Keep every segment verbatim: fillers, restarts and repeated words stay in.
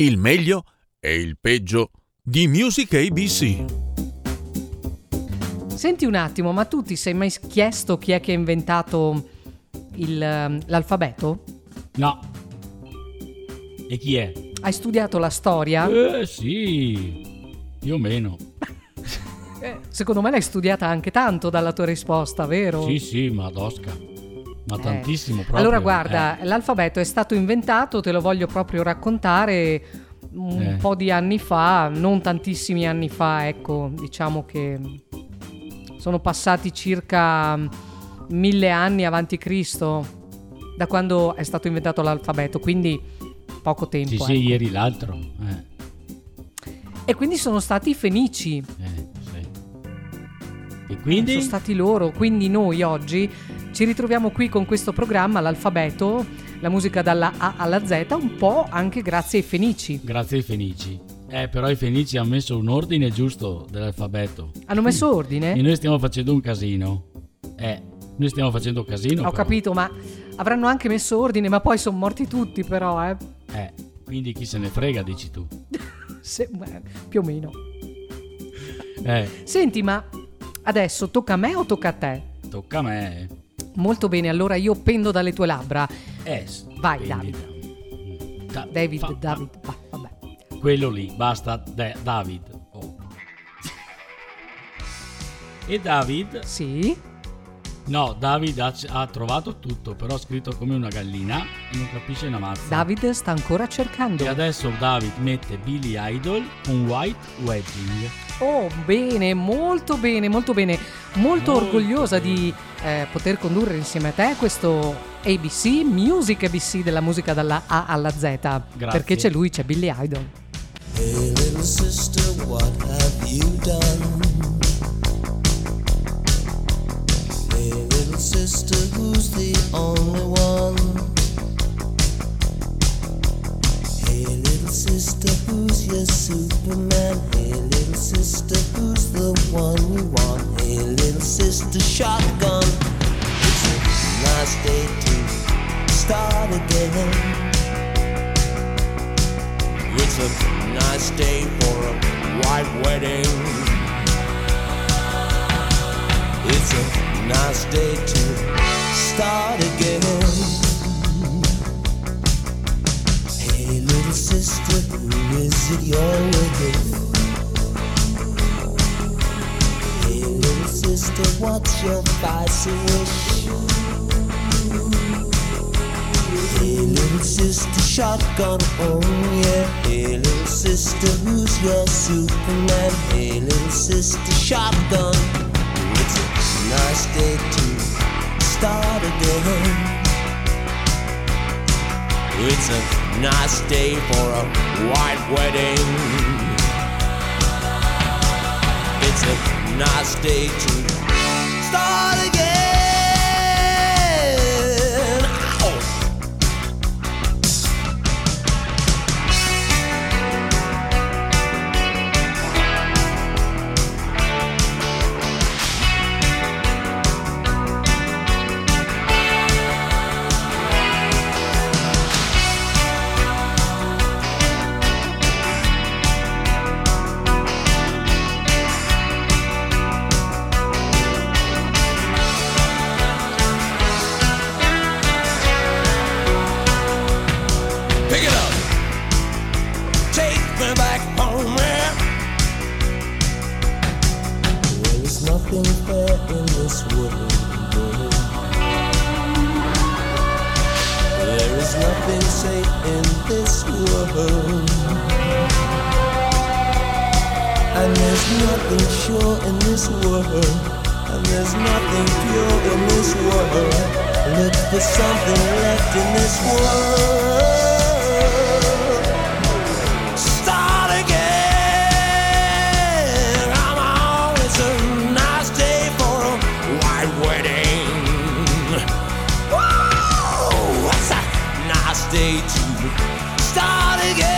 il meglio e il peggio di Music A B C. Senti un attimo, ma tu ti sei mai chiesto chi è che ha inventato il, l'alfabeto? No. E chi è? Hai studiato la storia? Eh sì, più o meno. Eh, secondo me l'hai studiata anche tanto dalla tua risposta, vero? Sì, sì, ma adosca. Ma Eh. tantissimo proprio. Allora guarda, eh. l'alfabeto è stato inventato, te lo voglio proprio raccontare un Eh. po' di anni fa, non tantissimi anni fa, ecco, diciamo che sono passati circa mille anni avanti Cristo da quando è stato inventato l'alfabeto, quindi poco tempo. Sì, ecco. sì, ieri l'altro. Eh. E quindi sono stati i Fenici. Eh, sì. E quindi? Sono stati loro, quindi noi oggi ci ritroviamo qui con questo programma, l'alfabeto, la musica dalla A alla Z, un po' anche grazie ai Fenici. Grazie ai Fenici. Eh, però i Fenici hanno messo un ordine giusto dell'alfabeto. Hanno messo ordine? E noi stiamo facendo un casino. Eh, noi stiamo facendo casino. Ho però. capito, ma avranno anche messo ordine, ma poi sono morti tutti però, eh. Eh, quindi chi se ne frega, dici tu. Se, beh, più o meno. Eh, Senti, ma adesso tocca a me o tocca a te? tocca a me. Molto bene, allora io pendo dalle tue labbra. Eh, Vai, quindi- David. Da- David, fa- David, va, vabbè. Quello lì, basta, De- David. Oh. E David? Sì? No, David ha, ha trovato tutto, però ha scritto come una gallina e non capisce una mazza. David sta ancora cercando. E adesso David mette Billy Idol con White Wedding. Oh, bene, molto bene, molto bene. Molto, Molto orgogliosa bene. di eh, poter condurre insieme a te questo A B C, Music A B C della musica dalla A alla Z. Grazie. Perché c'è lui, c'è Billy Idol. Hey little sister, what have you done? Hey little sister, who's the only one? Hey little sister, who's your Superman? Hey little sister, who's the one you want? Hey little sister, shotgun. It's a nice day to start again. It's a nice day for a white wedding. It's a nice day to start again. Hey little sister, who is it you're with? Hey little sister, what's your vice wish? Hey little sister, shotgun, oh yeah. Hey little sister, who's your Superman? Hey little sister, shotgun. It's a nice day to start again. It's a nice day for a white wedding. It's a nice day to start again. Ow! Pick it up. Take me back home, man. Well, there's nothing fair in this world. There is nothing safe in this world. And there's nothing sure in this world. And there's nothing pure in this world. Look for something left in this world. Start again. Come on, it's a nice day for a white wedding. Whoa, it's a nice day to start again.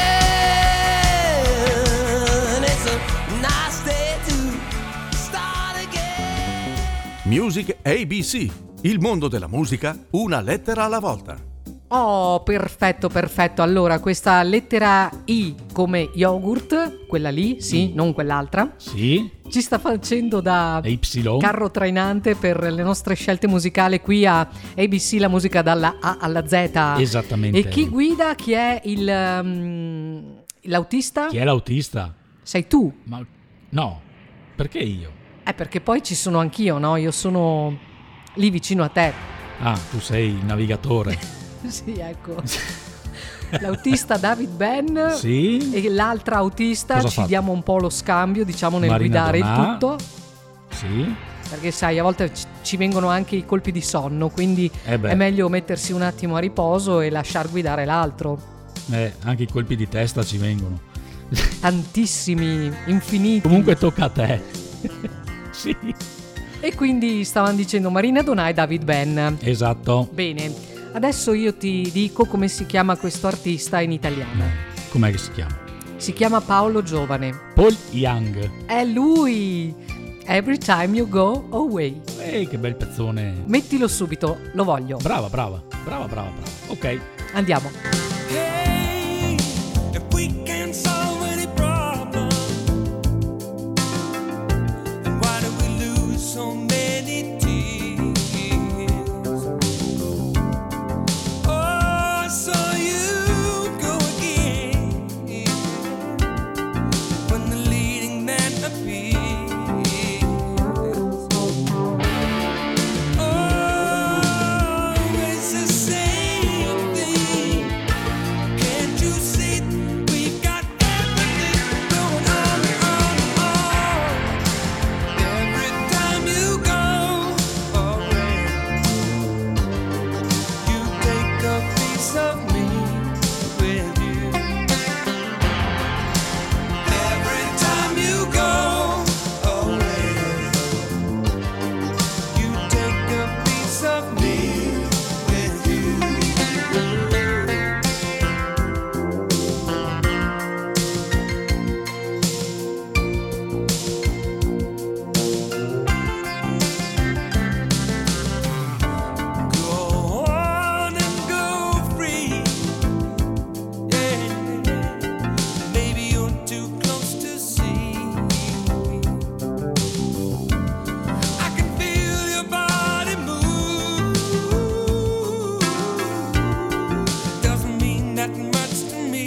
It's a nice day to start again. Music A B C, il mondo della musica una lettera alla volta. Oh, perfetto, perfetto. Allora, questa lettera I come yogurt, quella lì, sì, Mm. non quell'altra, Sì. ci sta facendo da E Y. carro trainante per le nostre scelte musicali qui a A B C, la musica dalla A alla Z. Esattamente. E chi guida? Chi è il um, l'autista? Chi è l'autista? Sei tu. Ma no, perché io? Eh, perché poi ci sono anch'io, no? Io sono lì vicino a te. Ah, tu sei il navigatore. Sì, ecco. L'autista David Ben. Sì. E l'altra autista. Cosa ha ci fatto? diamo un po' lo scambio, diciamo, nel Marina guidare Donà. il tutto. Sì. Perché sai, a volte ci- ci vengono anche i colpi di sonno, quindi Eh beh. è meglio mettersi un attimo a riposo e lasciar guidare l'altro. Eh, anche i colpi di testa ci vengono. Tantissimi, infiniti. Comunque tocca a te. Sì. E quindi stavano dicendo Marina Donà e David Ben. Esatto. Bene, adesso io ti dico come si chiama questo artista in italiano. Com'è che si chiama? Si chiama Paolo Giovane. Paul Young. È lui! Every time you go away. Ehi, che bel pezzone. Mettilo subito, lo voglio. Brava, brava. Brava, brava, brava. Ok. Andiamo. Hey, if we can solve any problem, then why do we lose so many tears? Oh, so you go again when the leading man appears. Always the same thing. Can't you see we've got everything going on, on, on? Every time you go away, you take a piece of me with you. Every time you go away, you take a piece of me with you. Go on and go free. Yeah, maybe you're too close to see. I can feel your body move. Doesn't mean that much to me.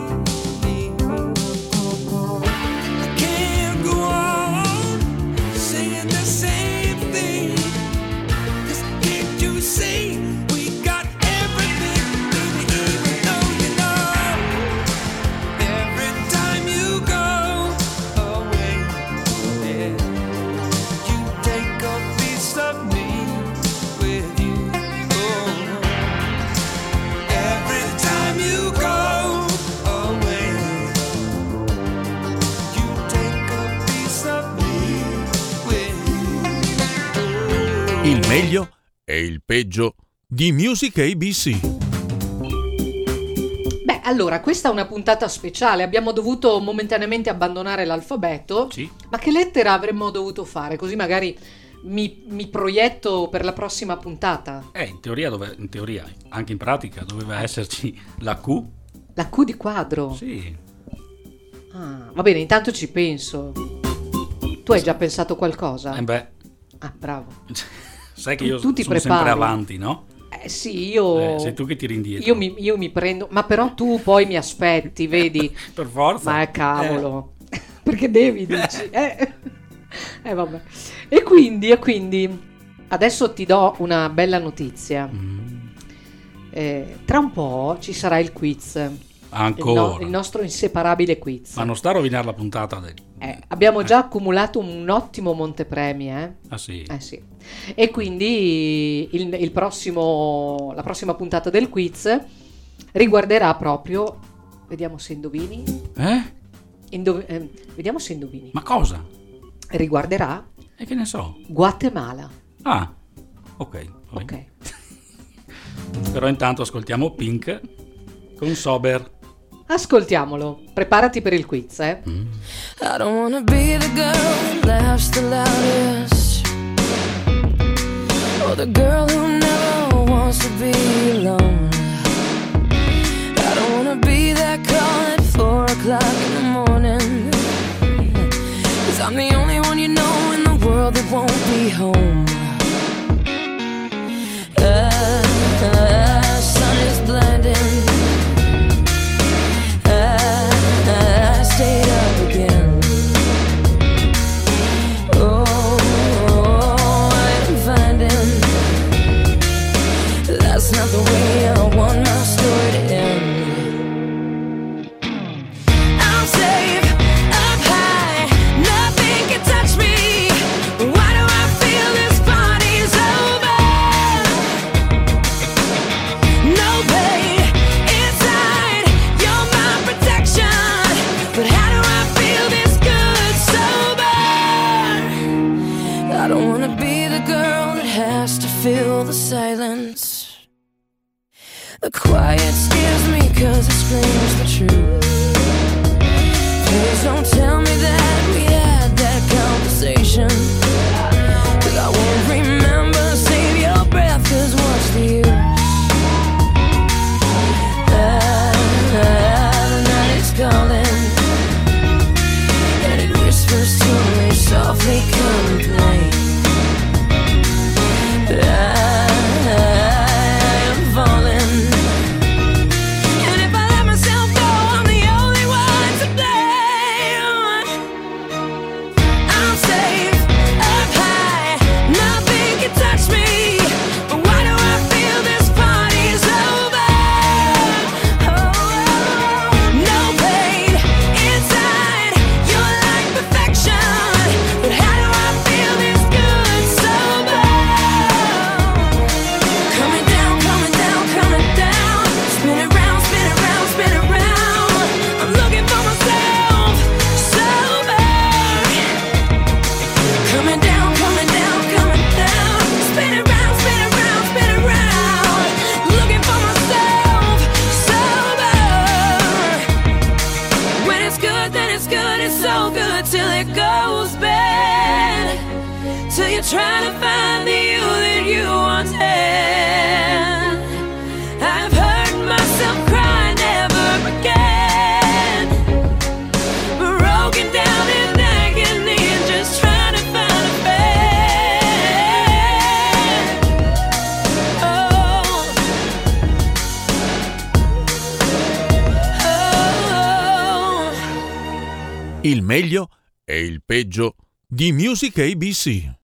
I can't go on saying the same thing. 'Cause can't you see we got everything, baby, even though you know every time you go away, yeah, you take a piece of me with you. Oh, every time you go away, you take a piece of me with you. Il meglio e il peggio di Music A B C. Beh, allora, questa è una puntata speciale. Abbiamo dovuto momentaneamente abbandonare l'alfabeto. Sì. Ma che lettera avremmo dovuto fare? Così magari mi, mi proietto per la prossima puntata. Eh, in teoria, dove, in teoria, anche in pratica, doveva esserci la Q. La Q di quadro. Sì. Ah, va bene, intanto ci penso. Tu hai già pensato qualcosa? Eh beh, Ah, bravo. sai che Tu- io tu ti sono sempre prepari. avanti, no? Eh sì, io... Eh, sei tu che tiri indietro. Io mi, io mi prendo... Ma però tu poi mi aspetti, vedi? Per forza. Ma è cavolo. Perché devi, dici? Eh. eh, vabbè. E quindi, e quindi... Adesso ti do una bella notizia. Eh. Mm, Eh, tra un po' ci sarà il quiz. Il, ancora. no- il nostro inseparabile quiz. Ma non sta a rovinare la puntata del... Eh, abbiamo già accumulato un ottimo montepremi, eh? Ah sì. Eh sì. E quindi il, il prossimo, la prossima puntata del quiz riguarderà proprio, vediamo se indovini, Eh? Indov- eh, vediamo se indovini, Ma cosa? riguarderà E che ne so? Guatemala. Ah, ok. va bene. Ok. Però intanto ascoltiamo Pink con Sober. Ascoltiamolo, preparati per il quiz, eh? I don't wanna be the girl who laughs the loudest, or the girl who never wants to be alone. won't be home. Uh, uh, sun is blinding. Uh, uh, I stayed up again. Oh, oh, I'm finding that's not the way I want my story to end. I'm safe up high, nothing can touch me. Why do I feel this party's over? No pain inside, you're my protection. But how do I feel this good sober? I don't wanna be the girl that has to fill the silence. The quiet scares me cause it screams the truth. Please don't tell me that we had that conversation, cause I won't remember. Save your breath, cause what's the use? Ah, ah, the night is calling, and it whispers to me softly, come and play. Ah, I am falling, and if I let myself go, I'm the only one to blame. I'm safe up high, nothing can touch me. But why do I feel this party's over? Oh, no pain inside, you're like perfection. But how do I feel this good sober? Coming down, coming down, coming down. Spin it round, spin it round, spin it round. I'm looking for myself sober. Coming down, coming down, coming down. Spin it round, spin it round, spin it round. Looking for myself sober. When it's good, then it's good, it's so good till it goes bad. Till you're trying to find the you that you once had. I've heard myself cry, never again. Broken down in agony and just trying to find a bed. Oh, oh. Il meglio e il peggio di Music A B C.